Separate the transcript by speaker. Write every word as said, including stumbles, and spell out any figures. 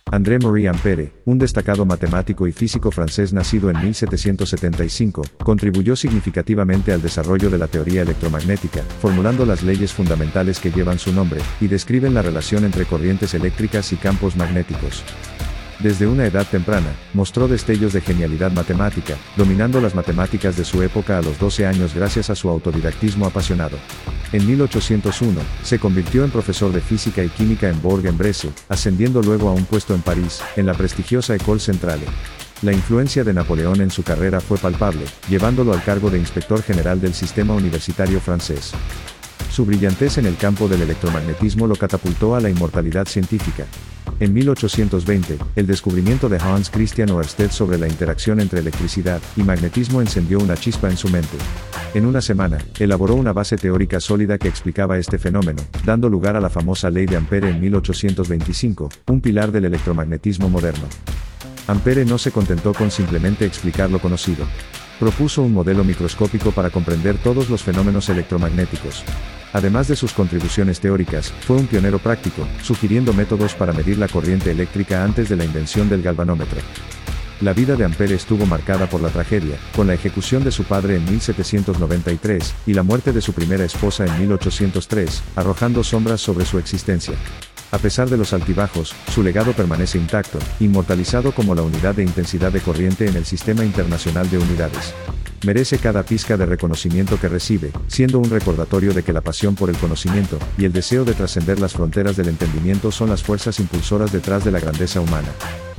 Speaker 1: André-Marie Ampère, un destacado matemático y físico francés nacido en mil setecientos setenta y cinco, contribuyó significativamente al desarrollo de la teoría electromagnética, formulando las leyes fundamentales que llevan su nombre, y describen la relación entre corrientes eléctricas y campos magnéticos. Desde una edad temprana, mostró destellos de genialidad matemática, dominando las matemáticas de su época a los doce años gracias a su autodidactismo apasionado. En mil ochocientos uno, se convirtió en profesor de física y química en Bourg-en-Bresse, ascendiendo luego a un puesto en París, en la prestigiosa École Centrale. La influencia de Napoleón en su carrera fue palpable, llevándolo al cargo de inspector general del sistema universitario francés. Su brillantez en el campo del electromagnetismo lo catapultó a la inmortalidad científica. En mil ochocientos veinte, el descubrimiento de Hans Christian Ørsted sobre la interacción entre electricidad y magnetismo encendió una chispa en su mente. En una semana, elaboró una base teórica sólida que explicaba este fenómeno, dando lugar a la famosa ley de Ampère en mil ochocientos veinticinco, un pilar del electromagnetismo moderno. Ampère no se contentó con simplemente explicar lo conocido. Propuso un modelo microscópico para comprender todos los fenómenos electromagnéticos. Además de sus contribuciones teóricas, fue un pionero práctico, sugiriendo métodos para medir la corriente eléctrica antes de la invención del galvanómetro. La vida de Ampère estuvo marcada por la tragedia, con la ejecución de su padre en mil setecientos noventa y tres, y la muerte de su primera esposa en mil ochocientos tres, arrojando sombras sobre su existencia. A pesar de los altibajos, su legado permanece intacto, inmortalizado como la unidad de intensidad de corriente en el Sistema Internacional de Unidades. Merece cada pizca de reconocimiento que recibe, siendo un recordatorio de que la pasión por el conocimiento, y el deseo de trascender las fronteras del entendimiento son las fuerzas impulsoras detrás de la grandeza humana.